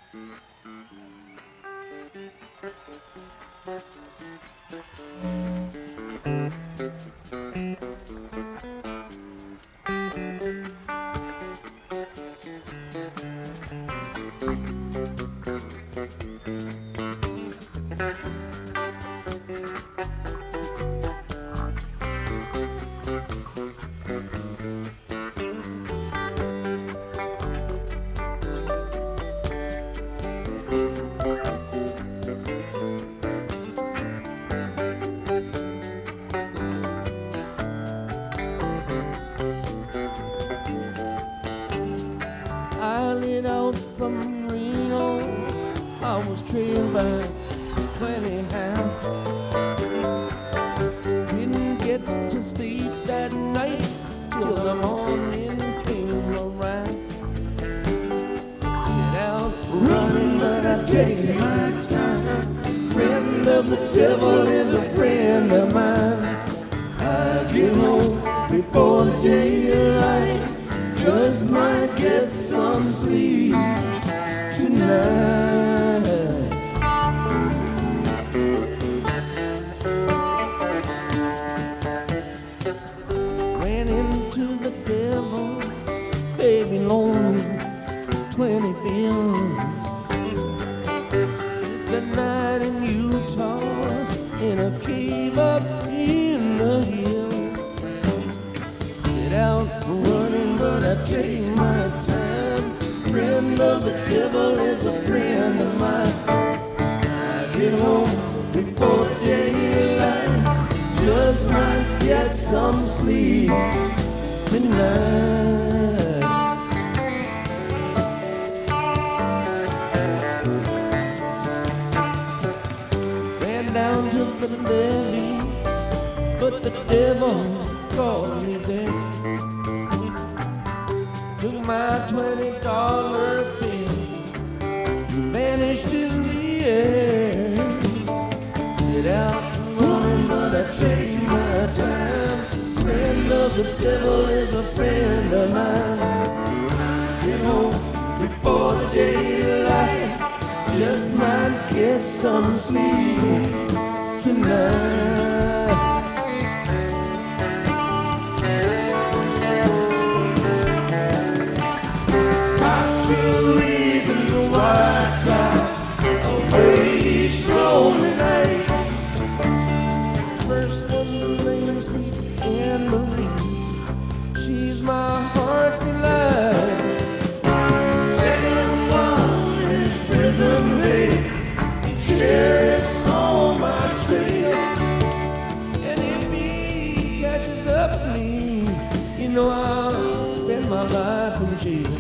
I lit out from Reno. I was trailed by 20 hounds. Didn't get to sleep that night till the morning came around. Set out running, but I take my time. Friend of the devil is a friend of mine. I get home before the daylight. Just might get some sleep tonight. Ran into the devil, baby loaned me 20 bills. The night in Utah, in a cave up in the hills. Set out running, but I take my time. Friend of the devil is a friend of mine. I get home before daylight. Just might get some sleep tonight. Ran down to the levee, but the devil called me there. Took my $20 bill, vanished in the air. Sit out running, but I take my time. Friend of the devil is a friend of mine. Get home before daylight. Just might get some sleep tonight. Two reasons why I cry away each lonely night. First one, the lady sleeps in the lead. She's my heart's delight. Second one is prison babe. Sheriff's on my trail. And if he catches up with me, you know I'll spend my life in jail.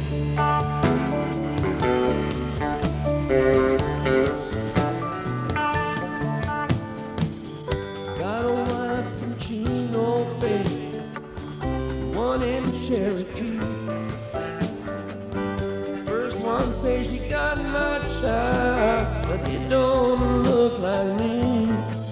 Got a wife from Chino Bay, one in Cherokee. First one says she got my child, but it don't look like me.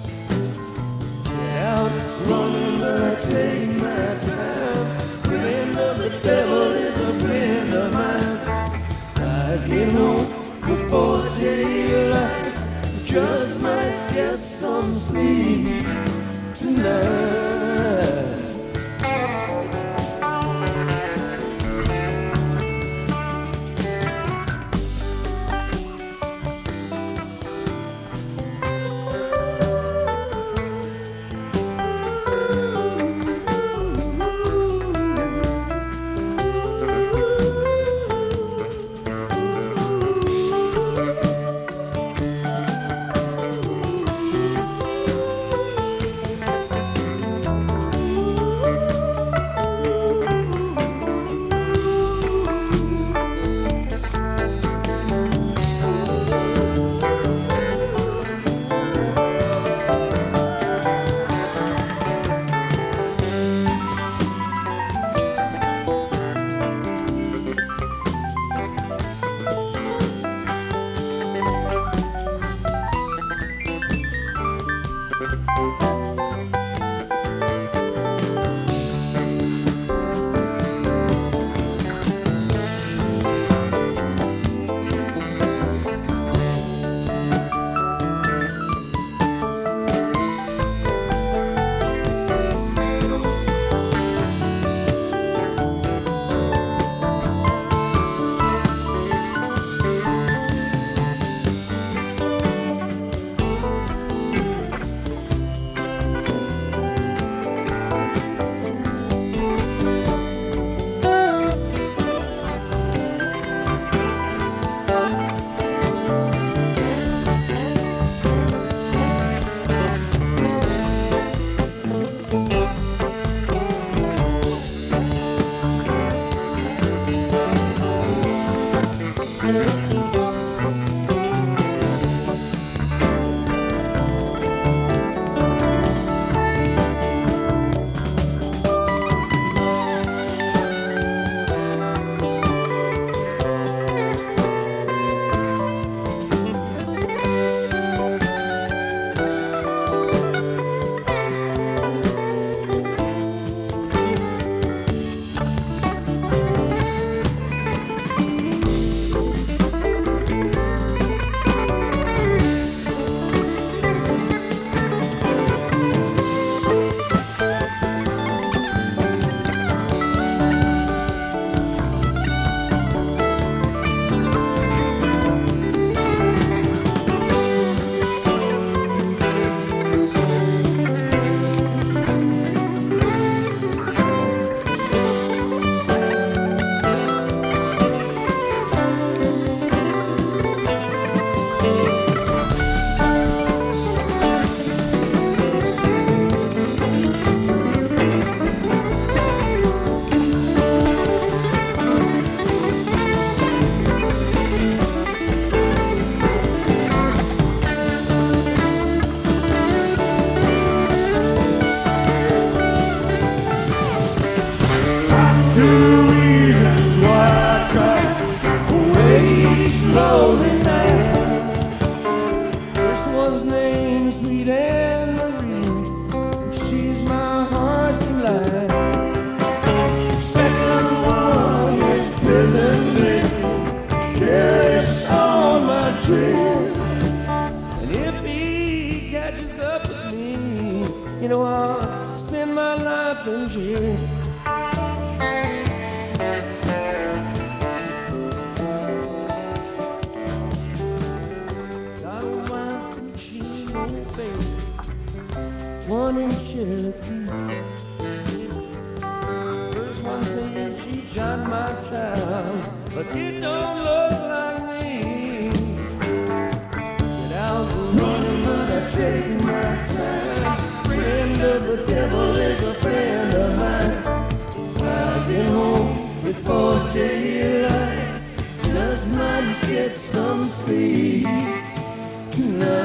Set out running, but I take my time. Friend of the devil is a friend of mine. I get home before daylight. Just might get some sleep tonight. Anne Marie, she's my heart's delight. Second one is prison baby, sheriff's on my trail. And if he catches up with me, you know I'll spend my life in jail. Got a wife in Chino, baby, one in Cherokee. First one saying she got my child, but it don't look like me. Sit out running, but I take my time. Friend of the devil is a friend of mine. I'll get home before daylight. Just might get some sleep tonight.